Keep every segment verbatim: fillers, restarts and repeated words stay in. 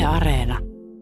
Yle Areena.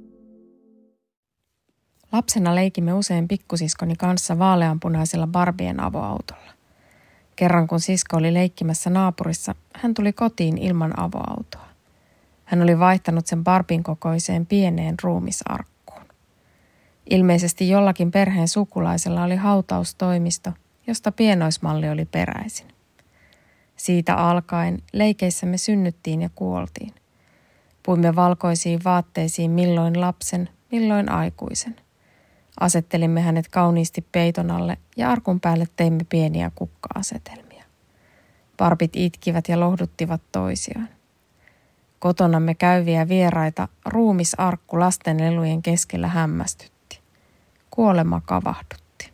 Lapsena leikimme usein pikkusiskoni kanssa vaaleanpunaisella Barbien avoautolla. Kerran kun sisko oli leikkimässä naapurissa, hän tuli kotiin ilman avoautoa. Hän oli vaihtanut sen Barbin kokoiseen pieneen ruumisarkkuun. Ilmeisesti jollakin perheen sukulaisella oli hautaustoimisto, josta pienoismalli oli peräisin. Siitä alkaen leikeissämme synnyttiin ja kuoltiin. Puimme valkoisiin vaatteisiin milloin lapsen, milloin aikuisen. Asettelimme hänet kauniisti peiton alle ja arkun päälle teimme pieniä kukka-asetelmia. Barbit itkivät ja lohduttivat toisiaan. Kotonamme käyviä vieraita ruumisarkku lasten lelujen keskellä hämmästytti. Kuolema kavahdutti.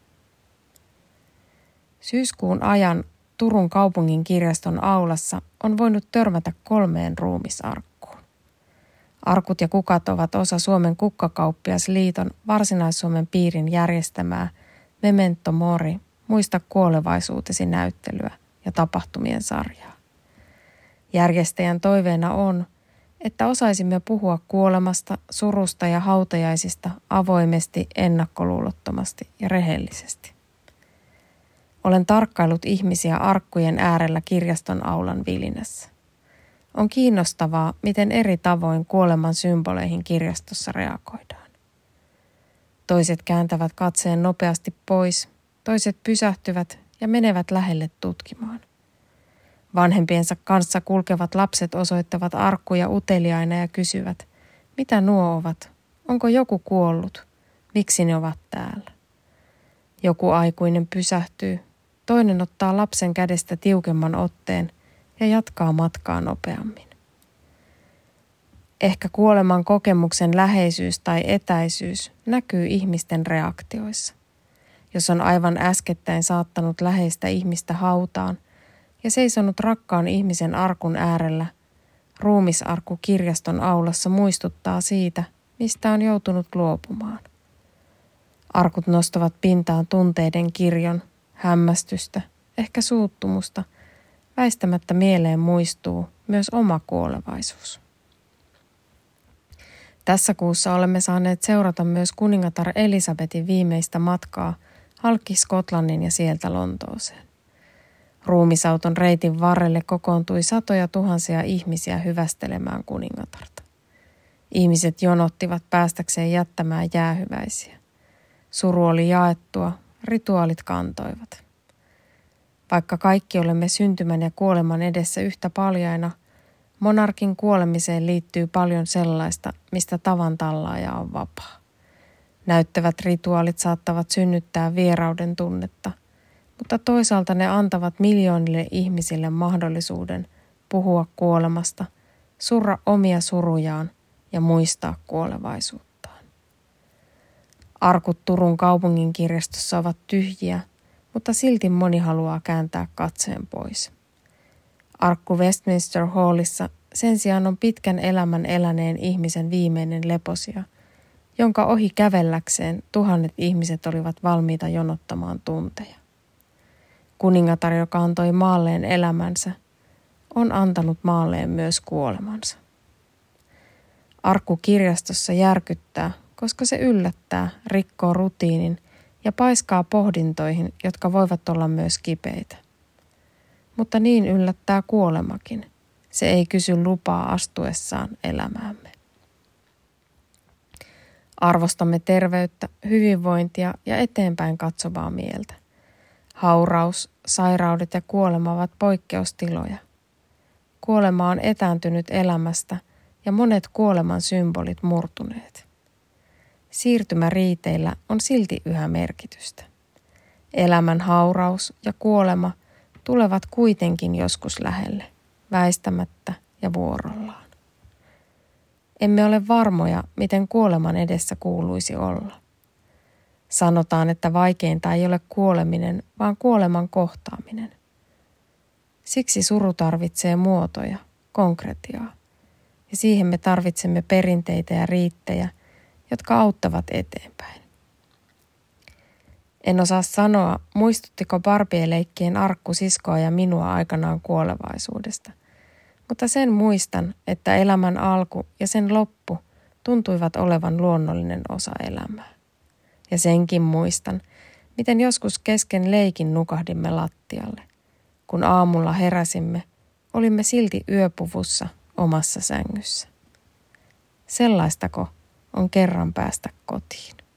Syyskuun ajan Turun kaupungin kirjaston aulassa on voinut törmätä kolmeen ruumisarkkuun. Arkut ja kukat ovat osa Suomen kukkakauppiasliiton Varsinais-Suomen piirin järjestämää Memento Mori, muista kuolevaisuutesi näyttelyä ja tapahtumien sarjaa. Järjestäjän toiveena on, että osaisimme puhua kuolemasta, surusta ja hautajaisista avoimesti, ennakkoluulottomasti ja rehellisesti. Olen tarkkaillut ihmisiä arkkujen äärellä kirjaston aulan vilinässä. On kiinnostavaa, miten eri tavoin kuoleman symboleihin kirjastossa reagoidaan. Toiset kääntävät katseen nopeasti pois, toiset pysähtyvät ja menevät lähelle tutkimaan. Vanhempiensa kanssa kulkevat lapset osoittavat arkkuja uteliaina ja kysyvät, mitä nuo ovat, onko joku kuollut, miksi ne ovat täällä. Joku aikuinen pysähtyy, toinen ottaa lapsen kädestä tiukemman otteen ja jatkaa matkaa nopeammin. Ehkä kuoleman kokemuksen läheisyys tai etäisyys näkyy ihmisten reaktioissa. Jos on aivan äskettäin saattanut läheistä ihmistä hautaan ja seisonut rakkaan ihmisen arkun äärellä, ruumisarkku kirjaston aulassa muistuttaa siitä, mistä on joutunut luopumaan. Arkut nostavat pintaan tunteiden kirjon, hämmästystä, ehkä suuttumusta. Väistämättä mieleen muistuu myös oma kuolevaisuus. Tässä kuussa olemme saaneet seurata myös kuningatar Elisabetin viimeistä matkaa halki Skotlannin ja sieltä Lontooseen. Ruumisauton reitin varrelle kokoontui satoja tuhansia ihmisiä hyvästelemään kuningatarta. Ihmiset jonottivat päästäkseen jättämään jäähyväisiä. Suru oli jaettua, rituaalit kantoivat. Vaikka kaikki olemme syntymän ja kuoleman edessä yhtä paljaina, monarkin kuolemiseen liittyy paljon sellaista, mistä tavan tallaaja on vapaa. Näyttävät rituaalit saattavat synnyttää vierauden tunnetta, mutta toisaalta ne antavat miljoonille ihmisille mahdollisuuden puhua kuolemasta, surra omia surujaan ja muistaa kuolevaisuuttaan. Arkut Turun kaupungin kirjastossa ovat tyhjiä, mutta silti moni haluaa kääntää katseen pois. Arkku Westminster Hallissa sen sijaan on pitkän elämän eläneen ihmisen viimeinen leposija, jonka ohi kävelläkseen tuhannet ihmiset olivat valmiita jonottamaan tunteja. Kuningatar, joka antoi maalleen elämänsä, on antanut maalleen myös kuolemansa. Arkku kirjastossa järkyttää, koska se yllättää, rikkoo rutiinin ja paiskaa pohdintoihin, jotka voivat olla myös kipeitä. Mutta niin yllättää kuolemakin. Se ei kysy lupaa astuessaan elämäämme. Arvostamme terveyttä, hyvinvointia ja eteenpäin katsovaa mieltä. Hauraus, sairaudet ja kuolema ovat poikkeustiloja. Kuolema on etääntynyt elämästä ja monet kuoleman symbolit murtuneet. Siirtymäriiteillä on silti yhä merkitystä. Elämän hauraus ja kuolema tulevat kuitenkin joskus lähelle, väistämättä ja vuorollaan. Emme ole varmoja, miten kuoleman edessä kuuluisi olla. Sanotaan, että vaikeinta ei ole kuoleminen, vaan kuoleman kohtaaminen. Siksi suru tarvitsee muotoja, konkretiaa, ja siihen me tarvitsemme perinteitä ja riittejä, jotka auttavat eteenpäin. En osaa sanoa, muistuttiko Barbie-leikkien arkku siskoa ja minua aikanaan kuolevaisuudesta, mutta sen muistan, että elämän alku ja sen loppu tuntuivat olevan luonnollinen osa elämää. Ja senkin muistan, miten joskus kesken leikin nukahdimme lattialle. Kun aamulla heräsimme, olimme silti yöpuvussa omassa sängyssä. Sellaistako on kerran päästä kotiin?